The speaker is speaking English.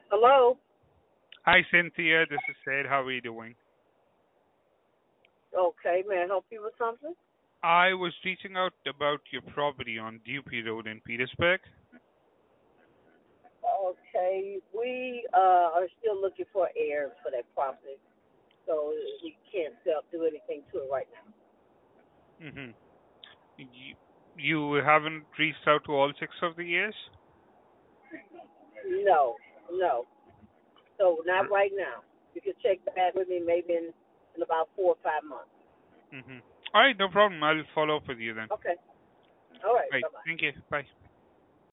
Hello. Hi, Cynthia. This is Sid. How are you doing? Okay, may I help you with something? I was reaching out about your property on Dupe Road in Petersburg. Okay, we are still looking for heirs for that property, so we can't do anything to it right now. Mm-hmm. You haven't reached out to all six of the years? No, no. So not right now. You can check back with me maybe in about 4 or 5 months. Mm-hmm. All right, no problem. I'll follow up with you then. Okay. All right. Right. Bye bye. Thank you. Bye.